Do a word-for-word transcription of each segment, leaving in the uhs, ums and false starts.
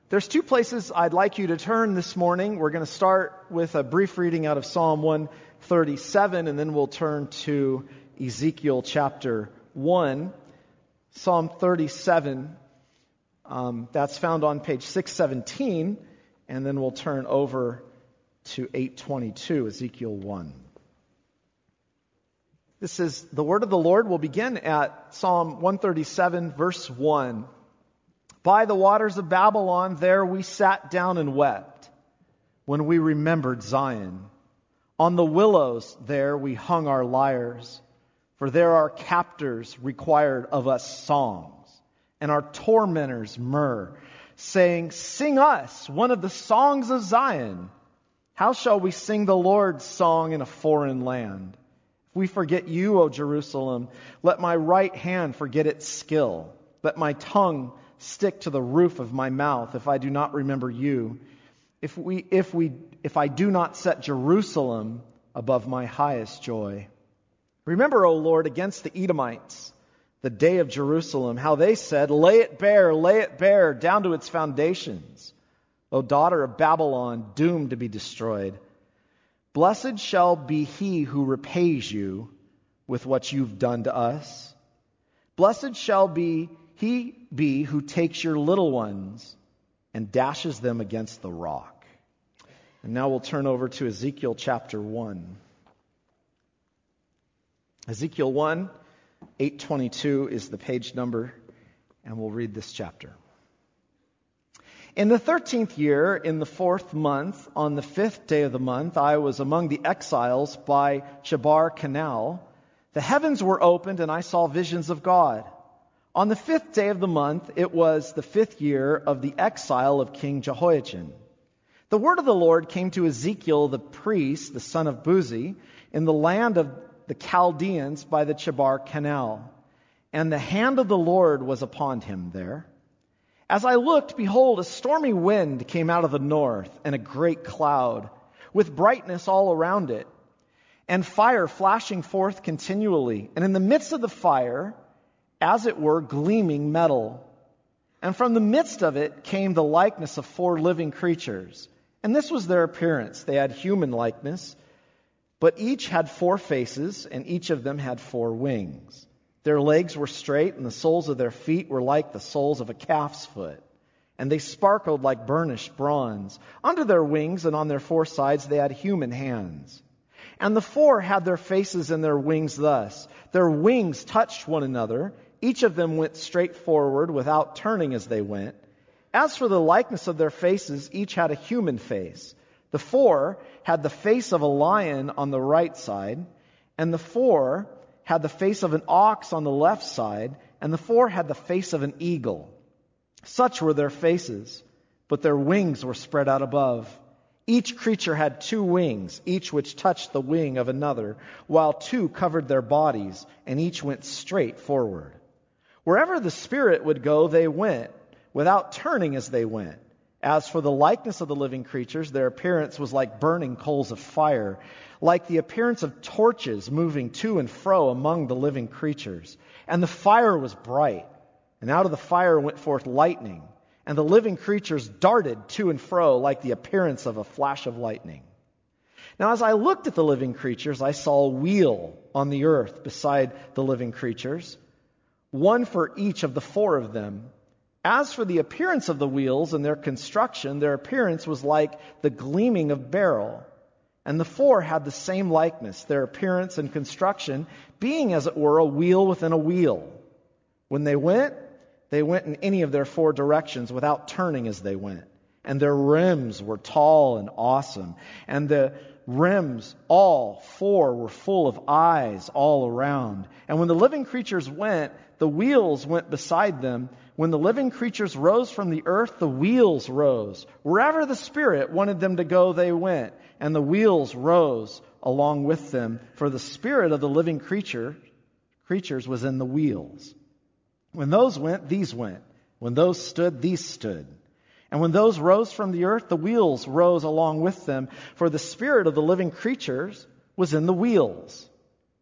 There's two places I'd like you to turn this morning. We're going to start with a brief reading out of Psalm one thirty-seven, and then we'll turn to Ezekiel chapter one. Psalm thirty-seven, um, that's found on page six seventeen, and then we'll turn over to eight twenty-two, Ezekiel one. This is the word of the Lord. We'll begin at Psalm one thirty-seven, verse one. By the waters of Babylon, there we sat down and wept when we remembered Zion. On the willows there we hung our lyres, for there our captors required of us songs, and our tormentors myrrh, saying, "Sing us one of the songs of Zion. How shall we sing the Lord's song in a foreign land? If we forget you, O Jerusalem, let my right hand forget its skill. Let my tongue stick to the roof of my mouth if I do not remember you. If we, if we, if I do not set Jerusalem above my highest joy. Remember, O Lord, against the Edomites, the day of Jerusalem, how they said, lay it bare, lay it bare, down to its foundations. O daughter of Babylon, doomed to be destroyed. Blessed shall be he who repays you with what you've done to us. Blessed shall be he be who takes your little ones and dashes them against the rock. And now we'll turn over to Ezekiel chapter one. Ezekiel one, eight twenty-two is the page number, and we'll read this chapter. In the thirteenth year, in the fourth month, on the fifth day of the month, I was among the exiles by Chebar Canal. The heavens were opened, and I saw visions of God. On the fifth day of the month, it was the fifth year of the exile of King Jehoiachin. The word of the Lord came to Ezekiel the priest, the son of Buzi, in the land of the Chaldeans by the Chebar Canal. And the hand of the Lord was upon him there. As I looked, behold, a stormy wind came out of the north, and a great cloud, with brightness all around it, and fire flashing forth continually. And in the midst of the fire, as it were, gleaming metal. And from the midst of it came the likeness of four living creatures. And this was their appearance. They had human likeness, but each had four faces, and each of them had four wings. Their legs were straight, and the soles of their feet were like the soles of a calf's foot. And they sparkled like burnished bronze. Under their wings and on their four sides they had human hands. And the four had their faces and their wings thus. Their wings touched one another. Each of them went straight forward without turning as they went. As for the likeness of their faces, each had a human face. The four had the face of a lion on the right side, and the four had the face of an ox on the left side, and the four had the face of an eagle. Such were their faces, but their wings were spread out above. Each creature had two wings, each which touched the wing of another, while two covered their bodies, and each went straight forward. Wherever the Spirit would go, they went, without turning as they went. As for the likeness of the living creatures, their appearance was like burning coals of fire, like the appearance of torches moving to and fro among the living creatures. And the fire was bright, and out of the fire went forth lightning, and the living creatures darted to and fro like the appearance of a flash of lightning. Now as I looked at the living creatures, I saw a wheel on the earth beside the living creatures, one for each of the four of them. As for the appearance of the wheels and their construction, their appearance was like the gleaming of beryl. And the four had the same likeness, their appearance and construction being, as it were, a wheel within a wheel. When they went, they went in any of their four directions without turning as they went. And their rims were tall and awesome. And the rims, all four, were full of eyes all around. And when the living creatures went, the wheels went beside them. When the living creatures rose from the earth, the wheels rose. Wherever the Spirit wanted them to go, they went. And the wheels rose along with them, for the spirit of the living creature creatures was in the wheels. When those went, these went. When those stood, these stood. And when those rose from the earth, the wheels rose along with them, for the spirit of the living creatures was in the wheels.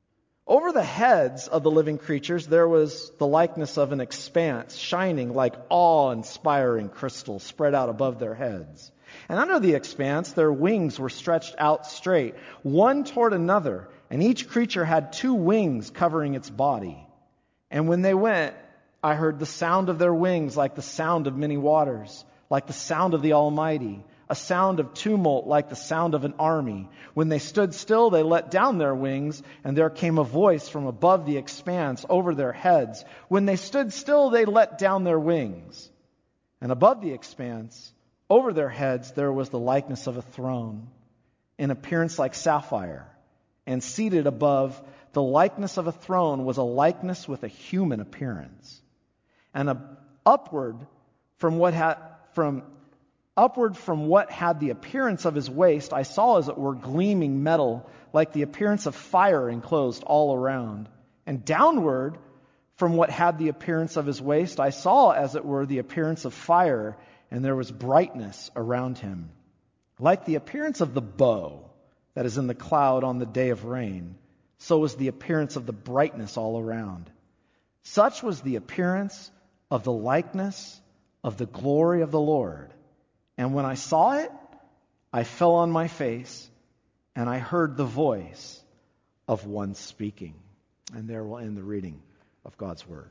Over the heads of the living creatures, there was the likeness of an expanse, shining like awe-inspiring crystal spread out above their heads. And under the expanse, their wings were stretched out straight, one toward another, and each creature had two wings covering its body. And when they went, I heard the sound of their wings like the sound of many waters, like the sound of the Almighty, a sound of tumult like the sound of an army. When they stood still, they let down their wings, and there came a voice from above the expanse over their heads. When they stood still, they let down their wings. And above the expanse, over their heads, there was the likeness of a throne, in appearance like sapphire. And seated above the likeness of a throne was a likeness with a human appearance. And a, upward from what had from Upward from what had the appearance of his waist, I saw as it were gleaming metal, like the appearance of fire enclosed all around. And downward from what had the appearance of his waist, I saw as it were the appearance of fire, and there was brightness around him, like the appearance of the bow that is in the cloud on the day of rain. So was the appearance of the brightness all around. Such was the appearance of the likeness of the glory of the Lord. And when I saw it, I fell on my face, and I heard the voice of one speaking. And there we'll end the reading of God's Word.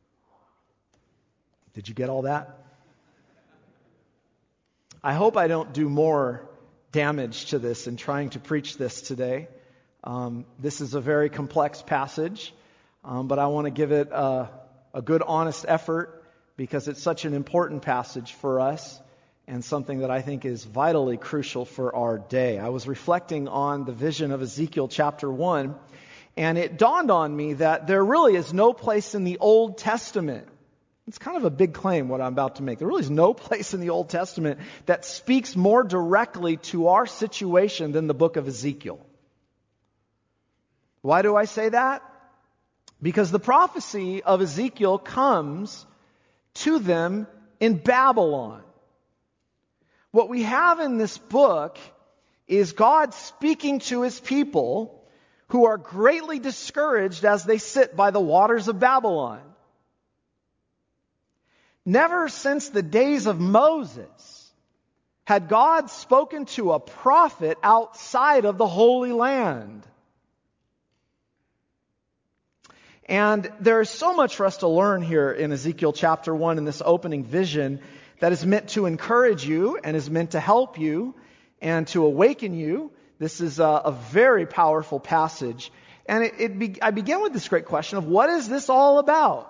Did you get all that? I hope I don't do more damage to this in trying to preach this today. Um, this is a very complex passage, um, but I want to give it a, a good, honest effort because it's such an important passage for us. And something that I think is vitally crucial for our day. I was reflecting on the vision of Ezekiel chapter one, and it dawned on me that there really is no place in the Old Testament. It's kind of a big claim what I'm about to make. There really is no place in the Old Testament that speaks more directly to our situation than the book of Ezekiel. Why do I say that? Because the prophecy of Ezekiel comes to them in Babylon. What we have in this book is God speaking to his people who are greatly discouraged as they sit by the waters of Babylon. Never since the days of Moses had God spoken to a prophet outside of the Holy Land. And there is so much for us to learn here in Ezekiel chapter one in this opening vision that is meant to encourage you and is meant to help you and to awaken you. This is a, a very powerful passage. And it, it be, I begin with this great question of what is this all about?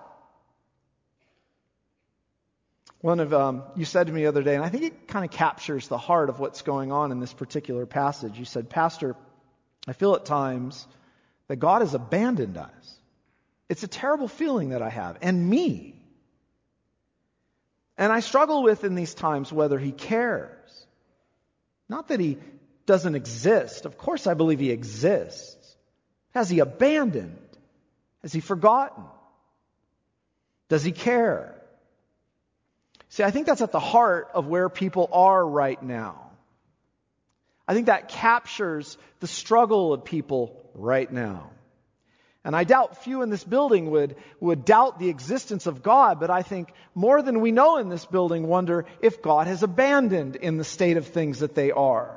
One of um, you said to me the other day, and I think it kind of captures the heart of what's going on in this particular passage. You said, Pastor, I feel at times that God has abandoned us. It's a terrible feeling that I have, and me. And I struggle with in these times whether he cares. Not that he doesn't exist. Of course I believe he exists. Has he abandoned? Has he forgotten? Does he care? See, I think that's at the heart of where people are right now. I think that captures the struggle of people right now. And I doubt few in this building would, would doubt the existence of God, but I think more than we know in this building wonder if God has abandoned in the state of things that they are.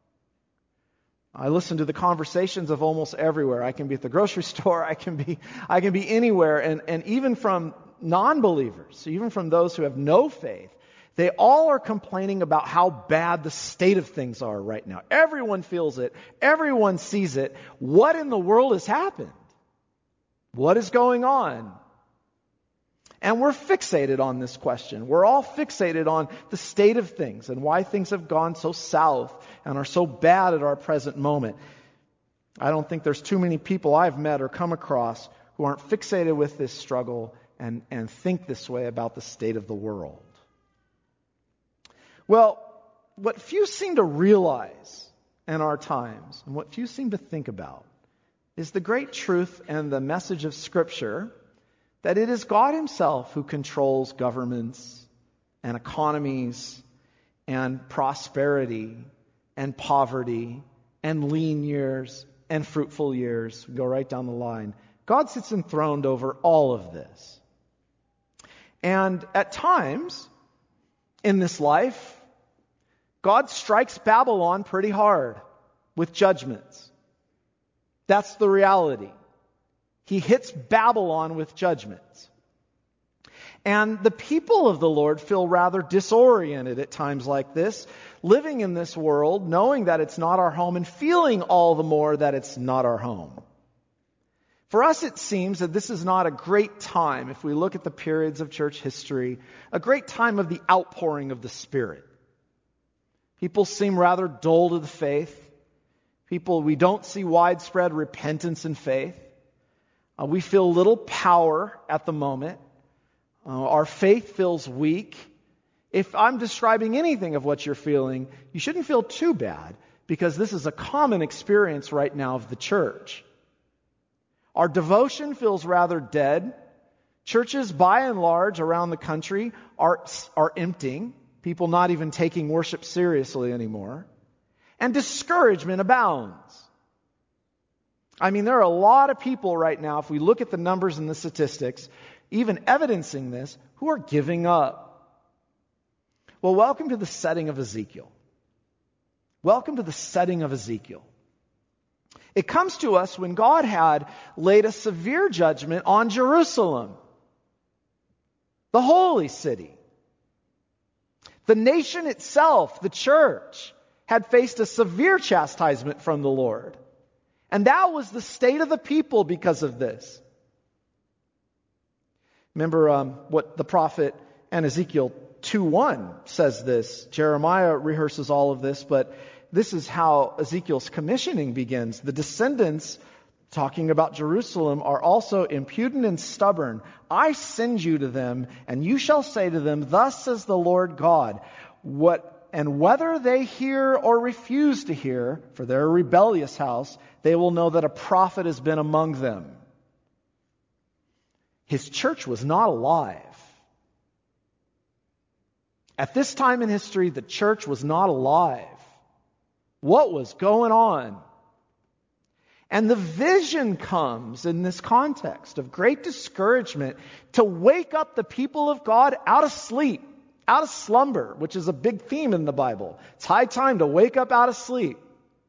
I listen to the conversations of almost everywhere. I can be at the grocery store, I can be I can be anywhere, and, and even from non-believers, even from those who have no faith, they all are complaining about how bad the state of things are right now. Everyone feels it. Everyone sees it. What in the world has happened? What is going on? And we're fixated on this question. We're all fixated on the state of things and why things have gone so south and are so bad at our present moment. I don't think there's too many people I've met or come across who aren't fixated with this struggle and, and think this way about the state of the world. Well, what few seem to realize in our times and what few seem to think about is the great truth and the message of Scripture that it is God Himself who controls governments and economies and prosperity and poverty and lean years and fruitful years. We go right down the line. God sits enthroned over all of this. And at times in this life, God strikes Babylon pretty hard with judgments. That's the reality. He hits Babylon with judgments. And the people of the Lord feel rather disoriented at times like this, living in this world, knowing that it's not our home and feeling all the more that it's not our home. For us, it seems that this is not a great time, if we look at the periods of church history, a great time of the outpouring of the Spirit. People seem rather dull to the faith. People, we don't see widespread repentance and faith. Uh, we feel little power at the moment. Uh, our faith feels weak. If I'm describing anything of what you're feeling, you shouldn't feel too bad, because this is a common experience right now of the church. Our devotion feels rather dead. Churches, by and large, around the country are, are emptying. People not even taking worship seriously anymore. And discouragement abounds. I mean, there are a lot of people right now, if we look at the numbers and the statistics, even evidencing this, who are giving up. Well, welcome to the setting of Ezekiel. Welcome to the setting of Ezekiel. It comes to us when God had laid a severe judgment on Jerusalem, the holy city. The nation itself, the church, had faced a severe chastisement from the Lord. And that was the state of the people because of this. Remember um, what the prophet and Ezekiel two one says this. Jeremiah rehearses all of this, but this is how Ezekiel's commissioning begins. The descendants, talking about Jerusalem, are also impudent and stubborn. I send you to them, and you shall say to them, thus says the Lord God, what and whether they hear or refuse to hear, for they're a rebellious house, they will know that a prophet has been among them. His church was not alive. At this time in history, the church was not alive. What was going on? And the vision comes in this context of great discouragement to wake up the people of God out of sleep, out of slumber, which is a big theme in the Bible. It's high time to wake up out of sleep.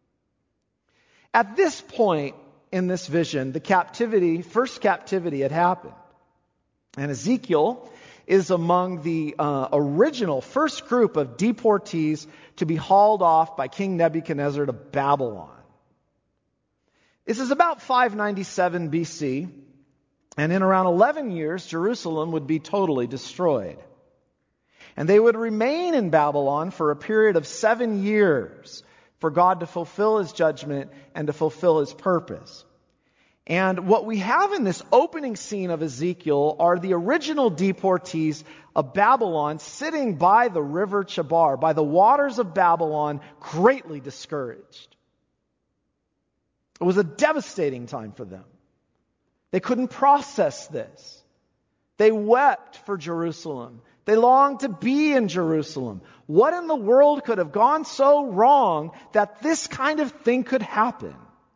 At this point in this vision, the captivity, first captivity had happened. And Ezekiel is among the uh, original first group of deportees to be hauled off by King Nebuchadnezzar to Babylon. This is about five ninety-seven B C, and in around eleven years, Jerusalem would be totally destroyed. And they would remain in Babylon for a period of seven years for God to fulfill His judgment and to fulfill His purpose. And what we have in this opening scene of Ezekiel are the original deportees of Babylon sitting by the river Chebar, by the waters of Babylon, greatly discouraged. It was a devastating time for them. They couldn't process this. They wept for Jerusalem. They longed to be in Jerusalem. What in the world could have gone so wrong that this kind of thing could happen?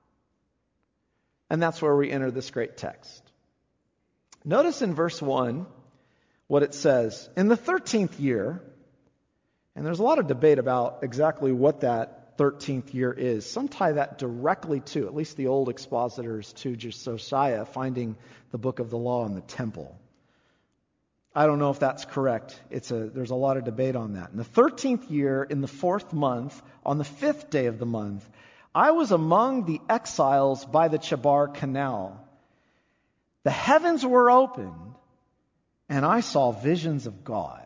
And that's where we enter this great text. Notice in verse one what it says. In the thirteenth year, and there's a lot of debate about exactly what that thirteenth year is. Some tie that directly to, at least the old expositors, to Josiah finding the book of the law in the temple. I don't know if that's correct. It's a, there's a lot of debate on that. In the thirteenth year, in the fourth month, on the fifth day of the month, I was among the exiles by the Chebar Canal. The heavens were opened, and I saw visions of God.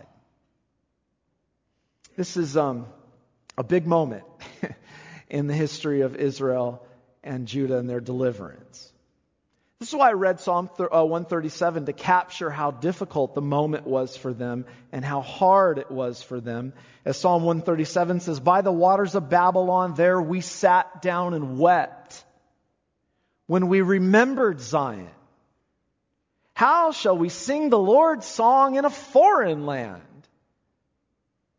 This is um, a big moment in the history of Israel and Judah and their deliverance. This is why I read Psalm one thirty-seven to capture how difficult the moment was for them and how hard it was for them. As Psalm one thirty-seven says, by the waters of Babylon, there we sat down and wept when we remembered Zion. How shall we sing the Lord's song in a foreign land?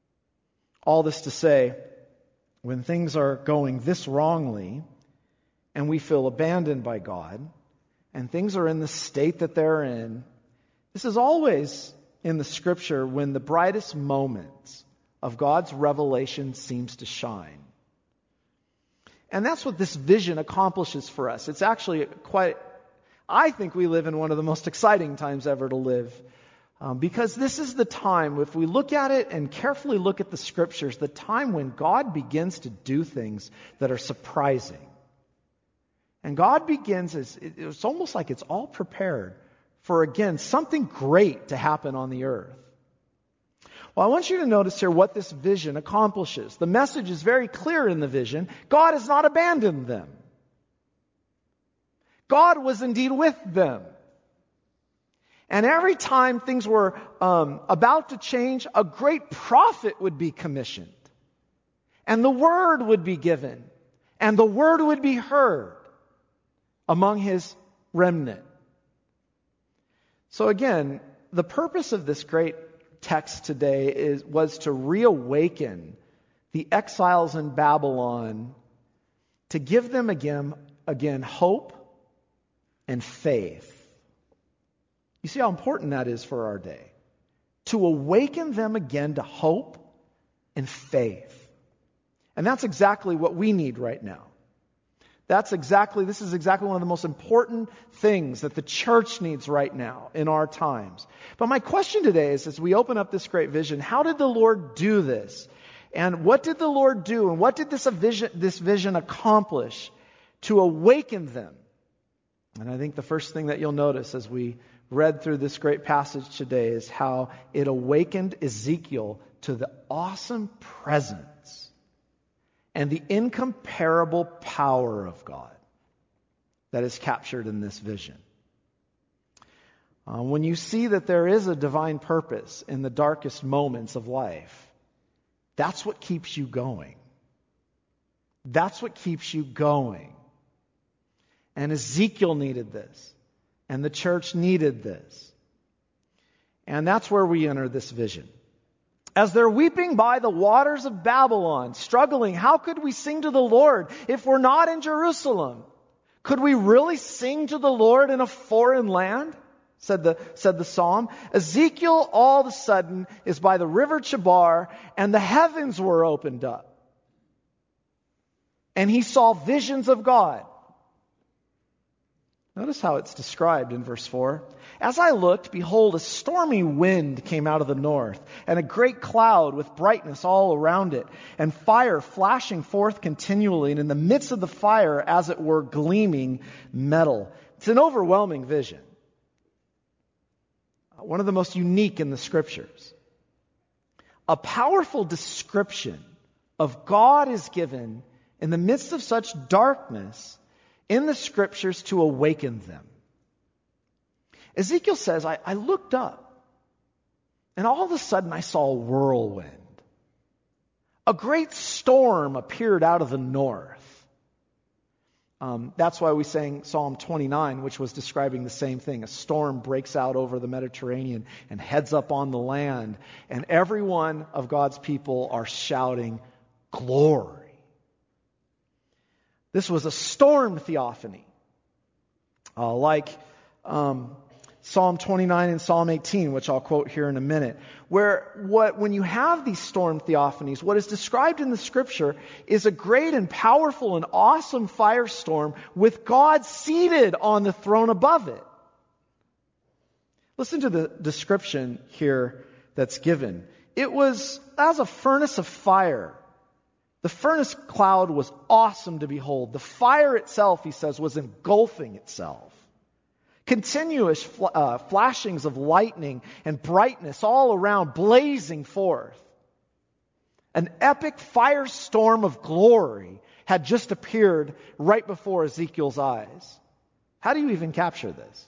All this to say, when things are going this wrongly, and we feel abandoned by God, and things are in the state that they're in, this is always in the Scripture when the brightest moments of God's revelation seems to shine. And that's what this vision accomplishes for us. It's actually quite, I think we live in one of the most exciting times ever to live. Um, because this is the time, if we look at it and carefully look at the Scriptures, the time when God begins to do things that are surprising. And God begins, as it's almost like it's all prepared for, again, something great to happen on the earth. Well, I want you to notice here what this vision accomplishes. The message is very clear in the vision. God has not abandoned them. God was indeed with them. And every time things were um, about to change, a great prophet would be commissioned. And the word would be given. And the word would be heard among his remnant. So again, the purpose of this great text today is was to reawaken the exiles in Babylon, to give them again, again hope and faith. You see how important that is for our day. To awaken them again to hope and faith. And that's exactly what we need right now. That's exactly, this is exactly one of the most important things that the church needs right now in our times. But my question today is, as we open up this great vision, how did the Lord do this? And what did the Lord do? And what did this vision, this vision accomplish to awaken them? And I think the first thing that you'll notice as we read through this great passage today is how it awakened Ezekiel to the awesome presence and the incomparable power of God that is captured in this vision. Uh, when you see that there is a divine purpose in the darkest moments of life, that's what keeps you going. That's what keeps you going. And Ezekiel needed this. And the church needed this. And that's where we enter this vision. As they're weeping by the waters of Babylon, struggling, how could we sing to the Lord if we're not in Jerusalem? Could we really sing to the Lord in a foreign land? Said the, said the psalm. Ezekiel all of a sudden is by the river Chebar, and the heavens were opened up. And he saw visions of God. Notice how it's described in verse four. As I looked, behold, a stormy wind came out of the north, and a great cloud with brightness all around it, and fire flashing forth continually, and in the midst of the fire, as it were, gleaming metal. It's an overwhelming vision. One of the most unique in the Scriptures. A powerful description of God is given in the midst of such darkness in the Scriptures to awaken them. Ezekiel says, I, I looked up, and all of a sudden I saw a whirlwind. A great storm appeared out of the north. Um, that's why we sang Psalm twenty-nine, which was describing the same thing. A storm breaks out over the Mediterranean and heads up on the land, and every one of God's people are shouting, glory. This was a storm theophany, uh, like um, Psalm twenty-nine and Psalm eighteen, which I'll quote here in a minute, where what when you have these storm theophanies, what is described in the Scripture is a great and powerful and awesome firestorm with God seated on the throne above it. Listen to the description here that's given. It was as a furnace of fire. The furnace cloud was awesome to behold. The fire itself, he says, was engulfing itself. Continuous fl- uh, flashings of lightning and brightness all around, blazing forth. An epic firestorm of glory had just appeared right before Ezekiel's eyes. How do you even capture this?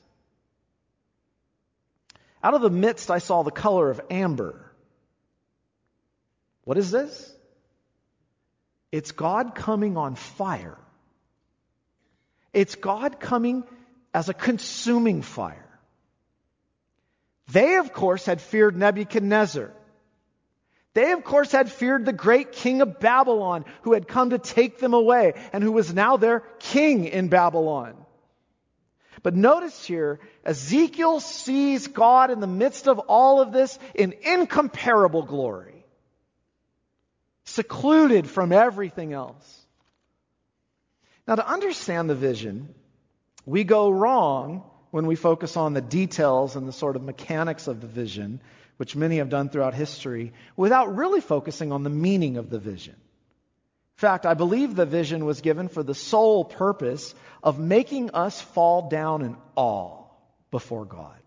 Out of the midst, I saw the color of amber. What is this? It's God coming on fire. It's God coming as a consuming fire. They, of course, had feared Nebuchadnezzar. They, of course, had feared the great king of Babylon who had come to take them away and who was now their king in Babylon. But notice here, Ezekiel sees God in the midst of all of this in incomparable glory, secluded from everything else. Now, to understand the vision, we go wrong when we focus on the details and the sort of mechanics of the vision, which many have done throughout history, without really focusing on the meaning of the vision. In fact, I believe the vision was given for the sole purpose of making us fall down in awe before God.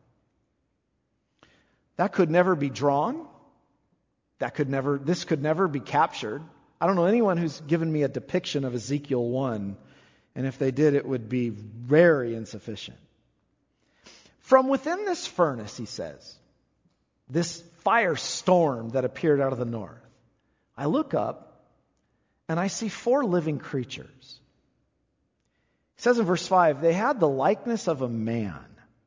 That could never be drawn. That could never, this could never be captured. I don't know anyone who's given me a depiction of Ezekiel one, and if they did, it would be very insufficient. From within this furnace, he says, this firestorm that appeared out of the north, I look up and I see four living creatures. It says in verse five, they had the likeness of a man.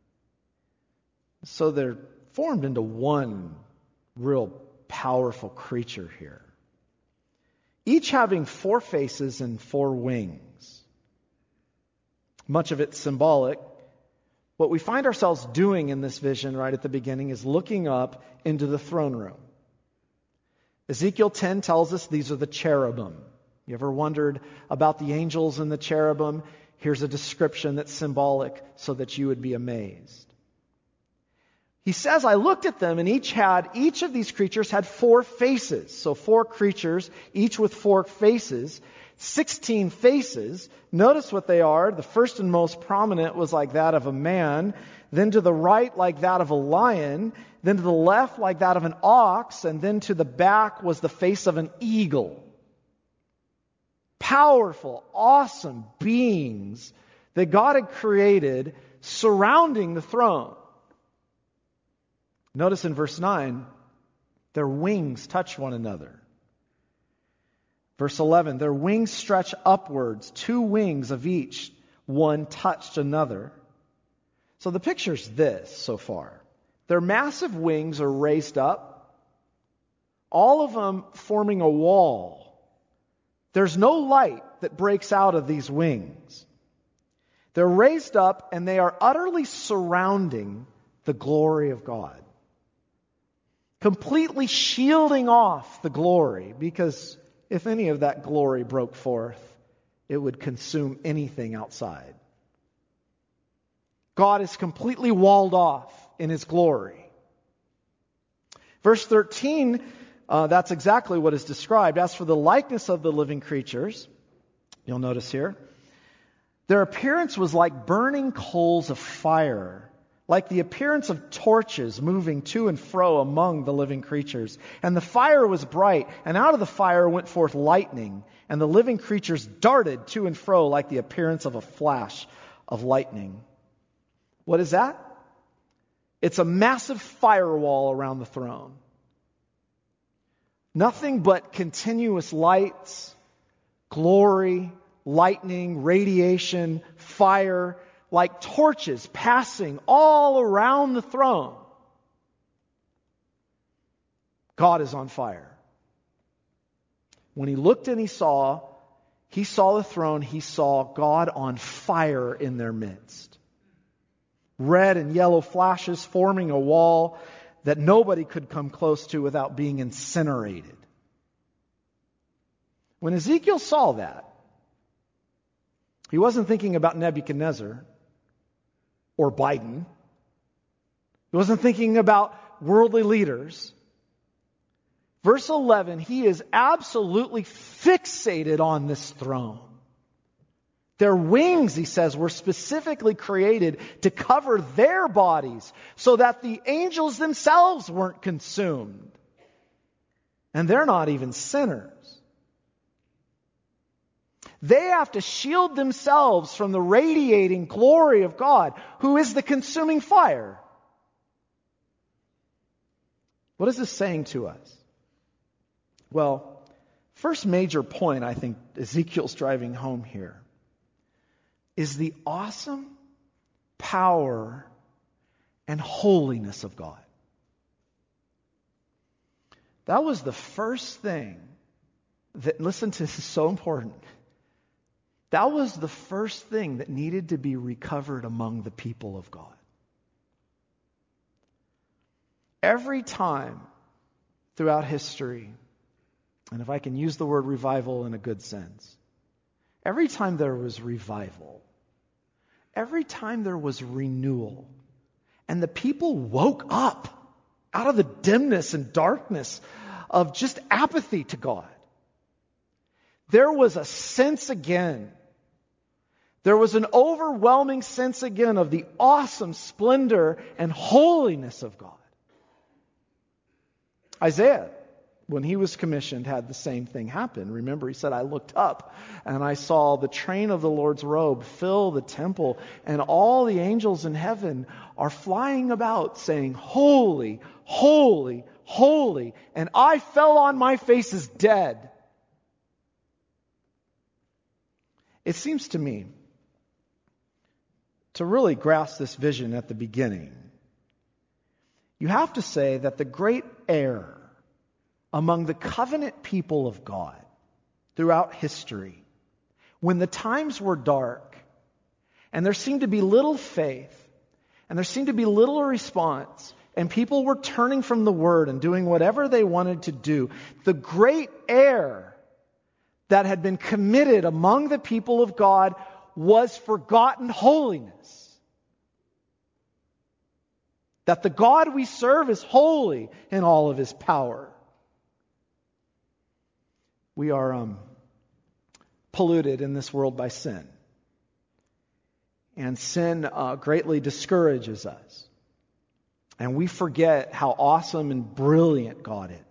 So they're formed into one real powerful creature here. Each having four faces and four wings. Much of it symbolic. What we find ourselves doing in this vision right at the beginning is looking up into the throne room. Ezekiel ten tells us these are the cherubim. You ever wondered about the angels and the cherubim? Here's a description that's symbolic so that you would be amazed. He says, I looked at them and each had, each of these creatures had four faces. So four creatures, each with four faces. Sixteen faces. Notice what they are. The first and most prominent was like that of a man. Then to the right like that of a lion. Then to the left like that of an ox. And then to the back was the face of an eagle. Powerful, awesome beings that God had created surrounding the throne. Notice in verse nine, their wings touch one another. Verse eleven, their wings stretch upwards, two wings of each, one touched another. So the picture's this so far. Their massive wings are raised up, all of them forming a wall. There's no light that breaks out of these wings. They're raised up and they are utterly surrounding the glory of God. Completely shielding off the glory, because if any of that glory broke forth, it would consume anything outside. God is completely walled off in His glory. Verse thirteen, uh, that's exactly what is described. As for the likeness of the living creatures, you'll notice here, their appearance was like burning coals of fire, like the appearance of torches moving to and fro among the living creatures. And the fire was bright, and out of the fire went forth lightning, and the living creatures darted to and fro like the appearance of a flash of lightning. What is that? It's a massive firewall around the throne. Nothing but continuous lights, glory, lightning, radiation, fire, like torches passing all around the throne. God is on fire. When he looked and he saw, he saw the throne, he saw God on fire in their midst. Red and yellow flashes forming a wall that nobody could come close to without being incinerated. When Ezekiel saw that, he wasn't thinking about Nebuchadnezzar or Biden. He wasn't thinking about worldly leaders. Verse eleven, he is absolutely fixated on this throne. Their wings, he says, were specifically created to cover their bodies so that the angels themselves weren't consumed. And they're not even sinners. They have to shield themselves from the radiating glory of God, who is the consuming fire. What is this saying to us? Well, first major point I think Ezekiel's driving home here is the awesome power and holiness of God. That was the first thing that, listen to this, is so important. That was the first thing that needed to be recovered among the people of God. Every time throughout history, and if I can use the word revival in a good sense, every time there was revival, every time there was renewal, and the people woke up out of the dimness and darkness of just apathy to God, there was a sense again. There was an overwhelming sense again of the awesome splendor and holiness of God. Isaiah, when he was commissioned, had the same thing happen. Remember, he said, I looked up and I saw the train of the Lord's robe fill the temple, and all the angels in heaven are flying about saying, holy, holy, holy. And I fell on my face as dead. It seems to me, to really grasp this vision at the beginning, you have to say that the great error among the covenant people of God throughout history, when the times were dark and there seemed to be little faith and there seemed to be little response and people were turning from the Word and doing whatever they wanted to do, the great error that had been committed among the people of God was forgotten holiness. That the God we serve is holy in all of His power. We are um, polluted in this world by sin. And sin uh, greatly discourages us. And we forget how awesome and brilliant God is.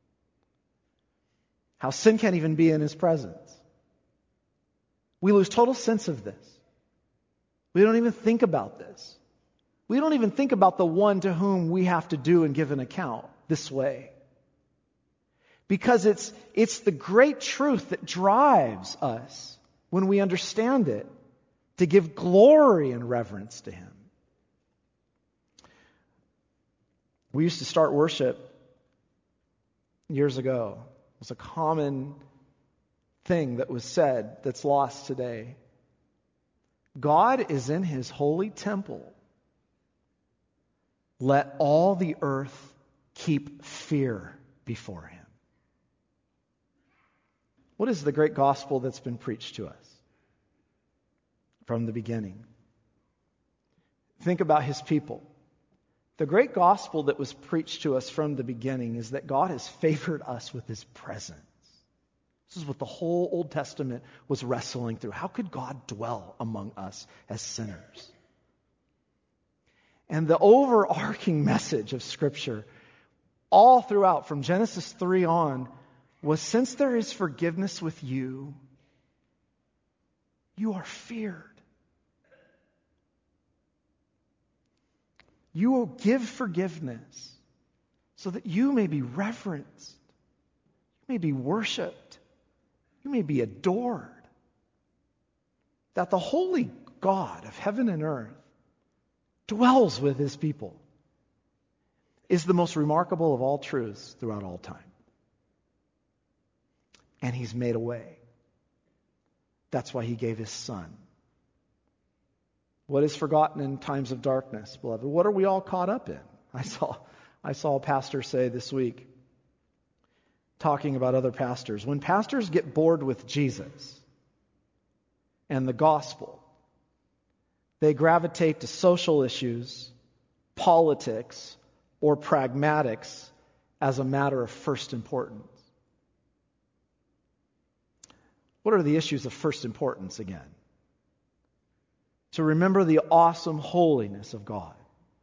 How sin can't even be in His presence. We lose total sense of this. We don't even think about this. We don't even think about the one to whom we have to do and give an account this way. Because it's, it's the great truth that drives us, when we understand it, to give glory and reverence to Him. We used to start worship years ago. It was a common thing that was said that's lost today. God is in His holy temple. Let all the earth keep fear before Him. What is the great gospel that's been preached to us from the beginning? Think about His people. The great gospel that was preached to us from the beginning is that God has favored us with His presence. This is what the whole Old Testament was wrestling through. How could God dwell among us as sinners? And the overarching message of Scripture, all throughout, from Genesis three on, was since there is forgiveness with you, you are feared. You will give forgiveness so that you may be reverenced, you may be worshipped, you may be adored. That the holy God of heaven and earth dwells with His people is the most remarkable of all truths throughout all time. And He's made a way. That's why He gave His Son. What is forgotten in times of darkness, beloved? What are we all caught up in? I saw, I saw a pastor say this week, talking about other pastors, when pastors get bored with Jesus and the gospel, they gravitate to social issues, politics, or pragmatics as a matter of first importance. What are the issues of first importance again? To remember the awesome holiness of God,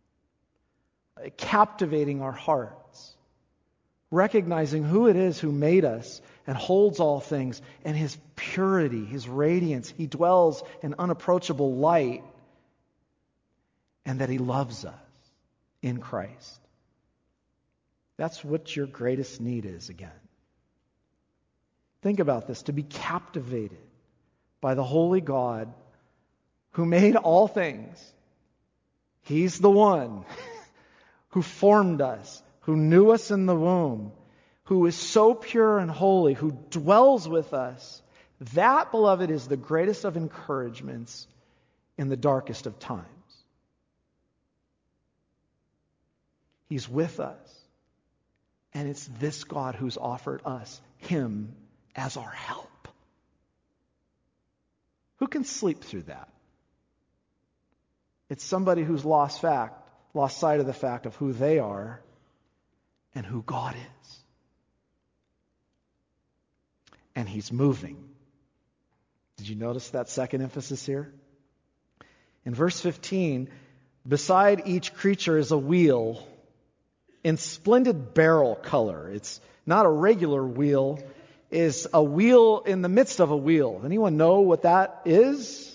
captivating our hearts, recognizing who it is who made us and holds all things, and His purity, His radiance. He dwells in unapproachable light, and that He loves us in Christ. That's what your greatest need is again. Think about this, to be captivated by the holy God who made all things. He's the one who formed us, who knew us in the womb, who is so pure and holy, who dwells with us, that, beloved, is the greatest of encouragements in the darkest of times. He's with us. And it's this God who's offered us Him as our help. Who can sleep through that? It's somebody who's lost fact, lost sight of the fact of who they are and who God is. And He's moving. Did you notice that second emphasis here? In verse fifteen, beside each creature is a wheel in splendid beryl color. It's not a regular wheel. It's a wheel in the midst of a wheel. Anyone know what that is?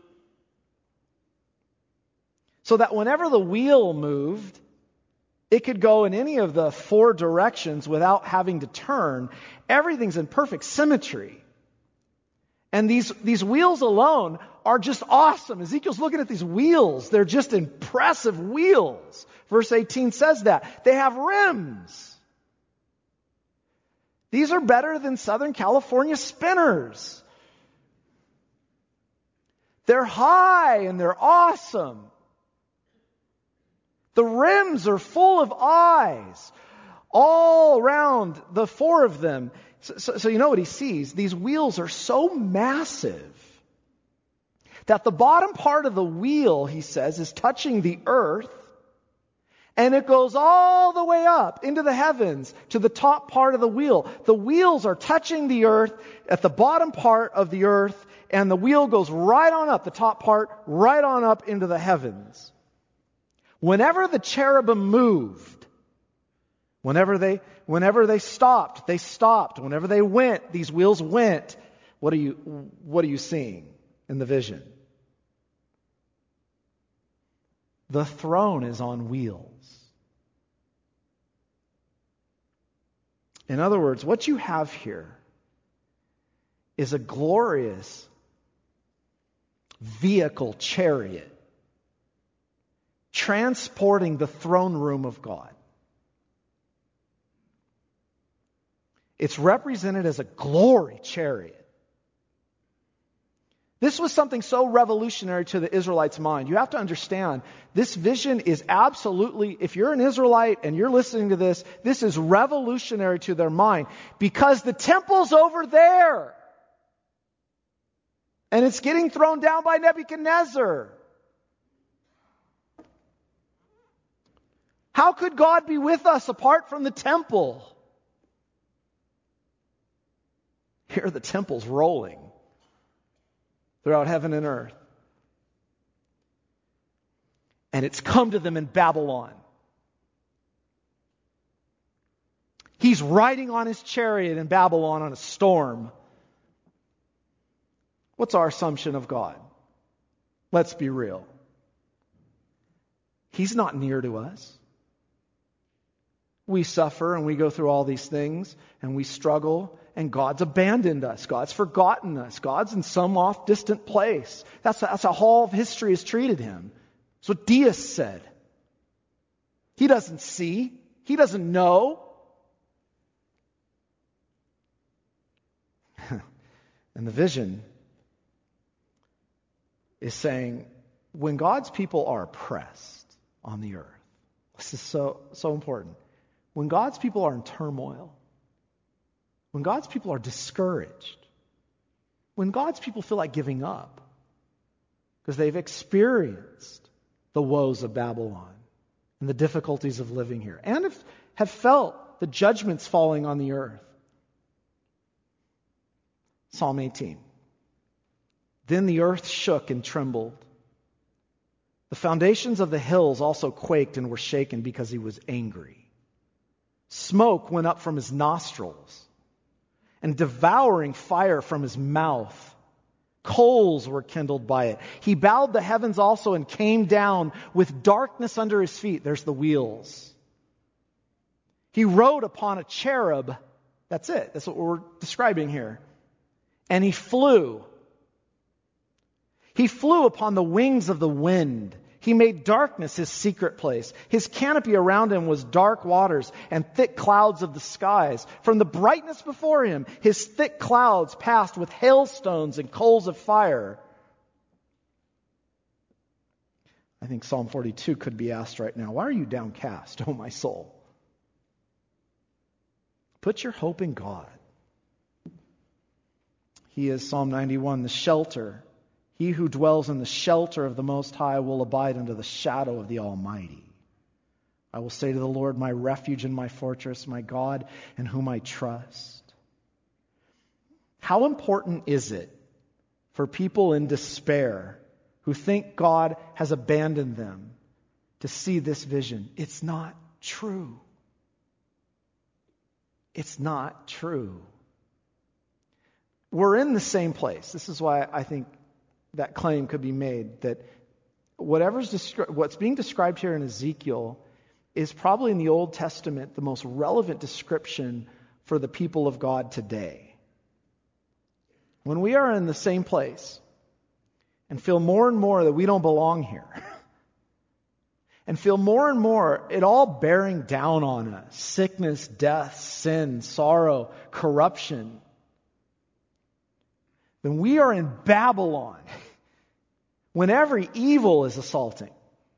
So that whenever the wheel moved, it could go in any of the four directions without having to turn. Everything's in perfect symmetry. And these, these wheels alone are just awesome. Ezekiel's looking at these wheels. They're just impressive wheels. Verse eighteen says that. They have rims. These are better than Southern California spinners. They're high and they're awesome. The rims are full of eyes all around the four of them. So, so, so you know what he sees? These wheels are so massive that the bottom part of the wheel, he says, is touching the earth, and it goes all the way up into the heavens to the top part of the wheel. The wheels are touching the earth at the bottom part of the earth, and the wheel goes right on up, the top part, right on up into the heavens. Whenever the cherubim moved, whenever they whenever they stopped, they stopped. Whenever they went, these wheels went. What are you what are you seeing in the vision? The throne is on wheels. In other words, what you have here is a glorious vehicle chariot transporting the throne room of God. It's represented as a glory chariot. This was something so revolutionary to the Israelites' mind. You have to understand, this vision is absolutely, if you're an Israelite and you're listening to this, this is revolutionary to their mind because the temple's over there. And it's getting thrown down by Nebuchadnezzar. How could God be with us apart from the temple? Here the temple's rolling throughout heaven and earth. And it's come to them in Babylon. He's riding on his chariot in Babylon on a storm. What's our assumption of God? Let's be real. He's not near to us. We suffer and we go through all these things and we struggle, and God's abandoned us. God's forgotten us. God's in some off distant place. That's, that's how all of history has treated him. That's what deists said. He doesn't see. He doesn't know. And the vision is saying, when God's people are oppressed on the earth, this is so, so important. When God's people are in turmoil, when God's people are discouraged, when God's people feel like giving up because they've experienced the woes of Babylon and the difficulties of living here, and have, have felt the judgments falling on the earth. Psalm eighteen. Then the earth shook and trembled. The foundations of the hills also quaked and were shaken because he was angry. Smoke went up from his nostrils, and devouring fire from his mouth. Coals were kindled by it. He bowed the heavens also and came down with darkness under his feet. There's the wheels. He rode upon a cherub. That's it. That's what we're describing here. And he flew. He flew upon the wings of the wind. He made darkness his secret place. His canopy around him was dark waters and thick clouds of the skies. From the brightness before him, his thick clouds passed with hailstones and coals of fire. I think Psalm forty-two could be asked right now, why are you downcast, O my soul? Put your hope in God. He is, Psalm ninety-one, the shelter. He who dwells in the shelter of the Most High will abide under the shadow of the Almighty. I will say to the Lord, my refuge and my fortress, my God in whom I trust. How important is it for people in despair who think God has abandoned them to see this vision? It's not true. It's not true. We're in the same place. This is why I think that claim could be made that whatever's descri- what's being described here in Ezekiel is probably in the Old Testament the most relevant description for the people of God today. When we are in the same place and feel more and more that we don't belong here, and feel more and more it all bearing down on us, sickness, death, sin, sorrow, corruption, then we are in Babylon when every evil is assaulting.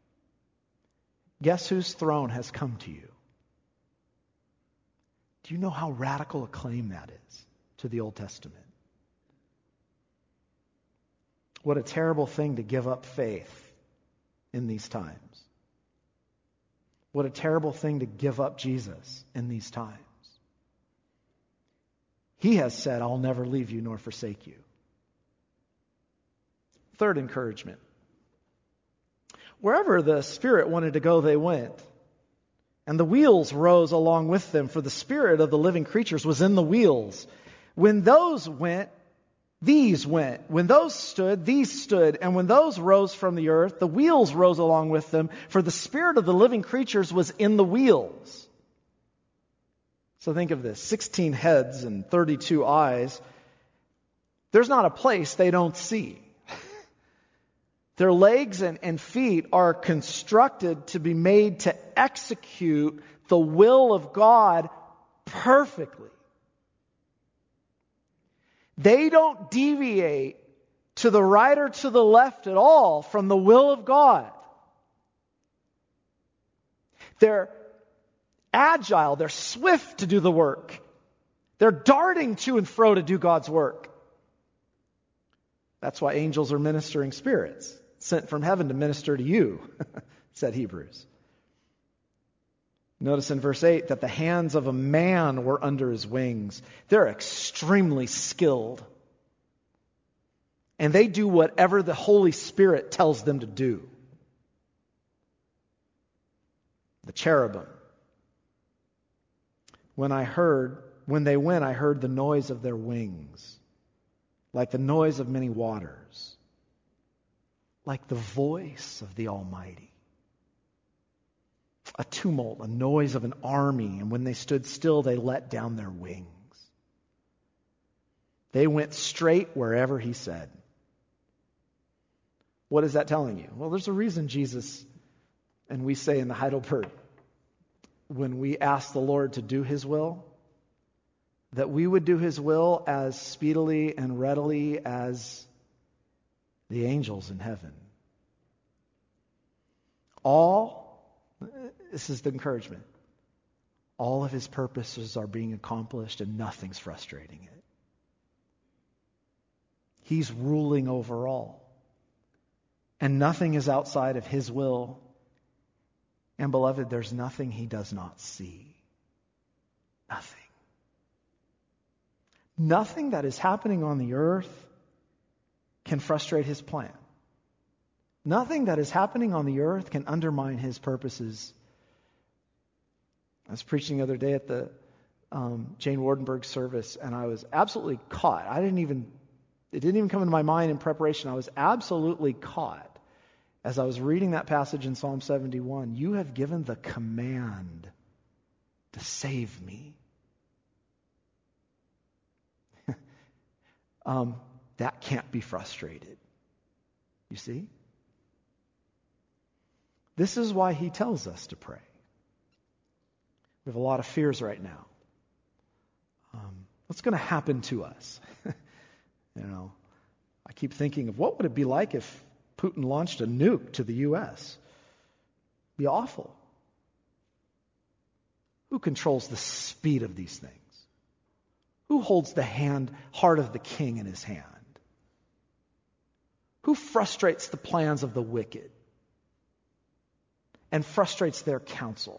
Guess whose throne has come to you? Do you know how radical a claim that is to the Old Testament? What a terrible thing to give up faith in these times. What a terrible thing to give up Jesus in these times. He has said, I'll never leave you nor forsake you. Third encouragement. Wherever the Spirit wanted to go, they went. And the wheels rose along with them, for the spirit of the living creatures was in the wheels. When those went, these went. When those stood, these stood. And when those rose from the earth, the wheels rose along with them, for the spirit of the living creatures was in the wheels. So think of this, sixteen heads and thirty-two eyes. There's not a place they don't see. Their legs and, and feet are constructed to be made to execute the will of God perfectly. They don't deviate to the right or to the left at all from the will of God. They're agile, they're swift to do the work. They're darting to and fro to do God's work. That's why angels are ministering spirits, sent from heaven to minister to you, said Hebrews. Notice in verse eight that the hands of a man were under his wings. They're extremely skilled. And they do whatever the Holy Spirit tells them to do. The cherubim. When I heard, when they went, I heard the noise of their wings, like the noise of many waters, like the voice of the Almighty. A tumult, a noise of an army, and when they stood still, they let down their wings. They went straight wherever he said. What is that telling you? Well, there's a reason Jesus, and we say in the Heidelberg, when we ask the Lord to do his will, that we would do his will as speedily and readily as the angels in heaven. All, this is the encouragement, all of his purposes are being accomplished and nothing's frustrating it. He's ruling over all. And nothing is outside of his will. And beloved, there's nothing he does not see. Nothing. Nothing that is happening on the earth can frustrate his plan. Nothing that is happening on the earth can undermine his purposes. I was preaching the other day at the um, Jane Wardenberg service, and I was absolutely caught. I didn't even, it didn't even come into my mind in preparation. I was absolutely caught as I was reading that passage in Psalm seventy-one. You have given the command to save me. um, that can't be frustrated. You see? This is why he tells us to pray. We have a lot of fears right now. Um, what's going to happen to us? you know, I keep thinking of what would it be like if Putin launched a nuke to the U S? It'd be awful. Who controls the speed of these things? Who holds the hand, heart of the king in his hand? Who frustrates the plans of the wicked and frustrates their counsel?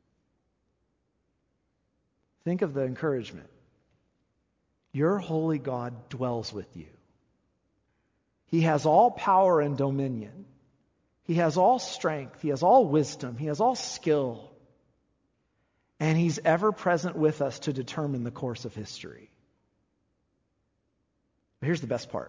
Think of the encouragement. Your holy God dwells with you. He has all power and dominion. He has all strength. He has all wisdom. He has all skill. And he's ever present with us to determine the course of history. But here's the best part.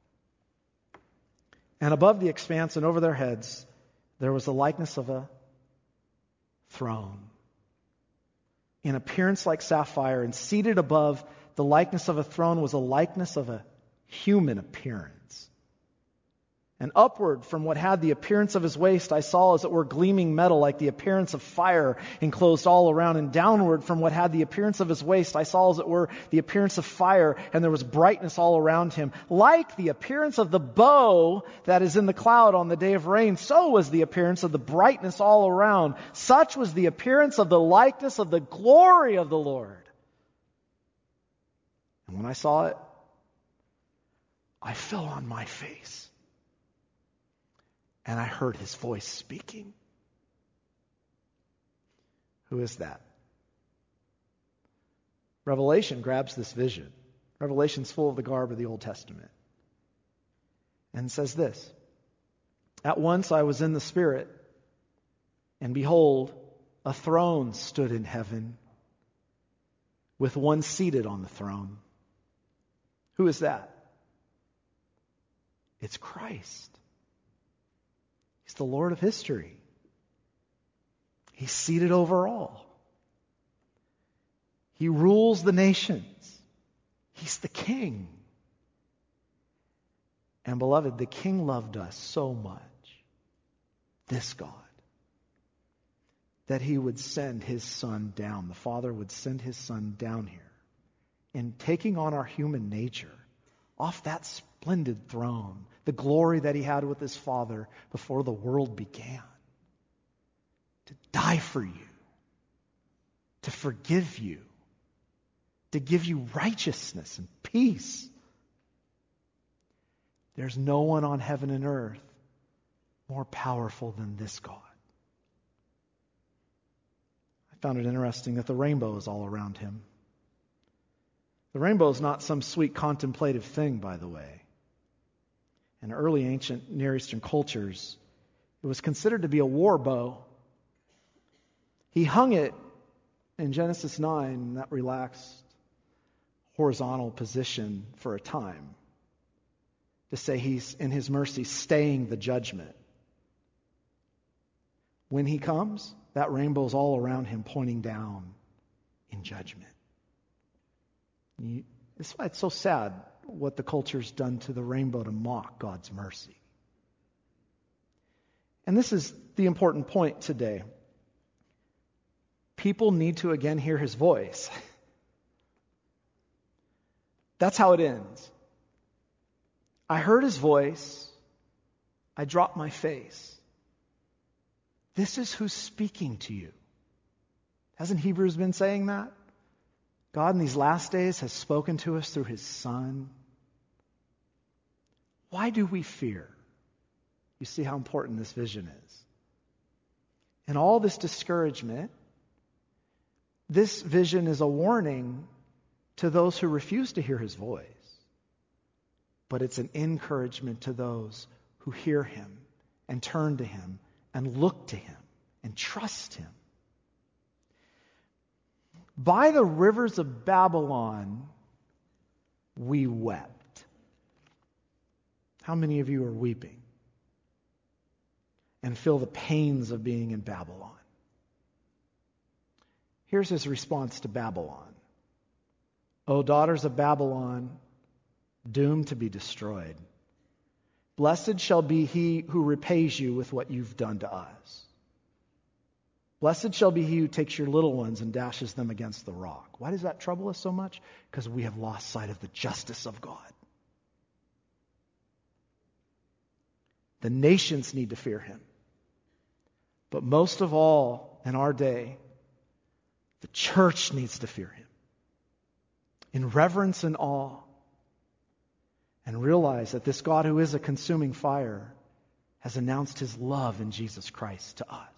And above the expanse and over their heads, there was the likeness of a throne, in appearance like sapphire, and seated above the likeness of a throne was a likeness of a human appearance. And upward from what had the appearance of his waist, I saw as it were gleaming metal, like the appearance of fire enclosed all around. And downward from what had the appearance of his waist, I saw as it were the appearance of fire, and there was brightness all around him. Like the appearance of the bow that is in the cloud on the day of rain, so was the appearance of the brightness all around. Such was the appearance of the likeness of the glory of the Lord. And when I saw it, I fell on my face. And I heard his voice speaking. Who is that? Revelation grabs this vision. Revelation's full of the garb of the Old Testament. And says this: At once I was in the Spirit, and behold, a throne stood in heaven, with one seated on the throne. Who is that? It's Christ. He's the Lord of history. He's seated over all. He rules the nations. He's the King. And beloved, the King loved us so much, this God, that he would send his Son down. The Father would send his Son down here, and taking on our human nature, off that splendid throne, the glory that he had with his Father before the world began, to die for you, to forgive you, to give you righteousness and peace. There's no one on heaven and earth more powerful than this God. I found it interesting that the rainbow is all around him. The rainbow is not some sweet contemplative thing, by the way. In early ancient Near Eastern cultures, it was considered to be a war bow. He hung it in Genesis nine in that relaxed, horizontal position for a time, to say he's, in his mercy, staying the judgment. When he comes, that rainbow is all around him, pointing down in judgment. You, that's why it's so sad what the culture's done to the rainbow to mock God's mercy. And this is the important point today. People need to again hear his voice. That's how it ends. I heard his voice. I dropped my face. This is who's speaking to you. Hasn't Hebrews been saying that? God in these last days has spoken to us through his Son. Why do we fear? You see how important this vision is. And all this discouragement, this vision is a warning to those who refuse to hear his voice. But it's an encouragement to those who hear him and turn to him and look to him and trust him. By the rivers of Babylon, we wept. How many of you are weeping and feel the pains of being in Babylon? Here's his response to Babylon. O daughters of Babylon, doomed to be destroyed. Blessed shall be he who repays you with what you've done to us. Blessed shall be he who takes your little ones and dashes them against the rock. Why does that trouble us so much? Because we have lost sight of the justice of God. The nations need to fear him. But most of all, in our day, the church needs to fear him in reverence and awe, and realize that this God who is a consuming fire has announced his love in Jesus Christ to us.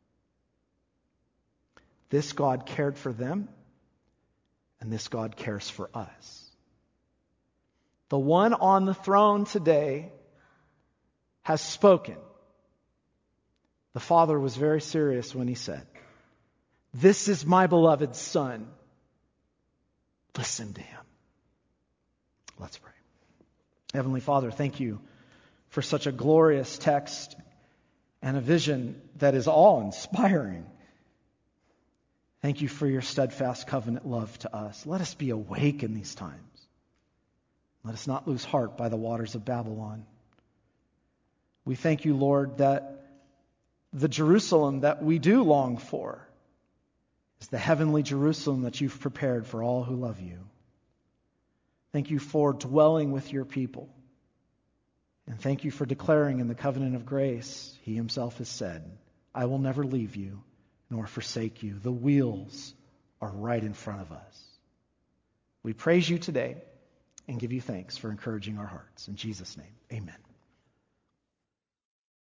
This God cared for them, and this God cares for us. The one on the throne today has spoken. The Father was very serious when he said, "This is my beloved Son. Listen to him." Let's pray. Heavenly Father, thank you for such a glorious text and a vision that is awe-inspiring. Thank you for your steadfast covenant love to us. Let us be awake in these times. Let us not lose heart by the waters of Babylon. We thank you, Lord, that the Jerusalem that we do long for is the heavenly Jerusalem that you've prepared for all who love you. Thank you for dwelling with your people. And thank you for declaring in the covenant of grace, he himself has said, "I will never leave you nor forsake you." The wheels are right in front of us. We praise you today and give you thanks for encouraging our hearts. In Jesus' name, amen.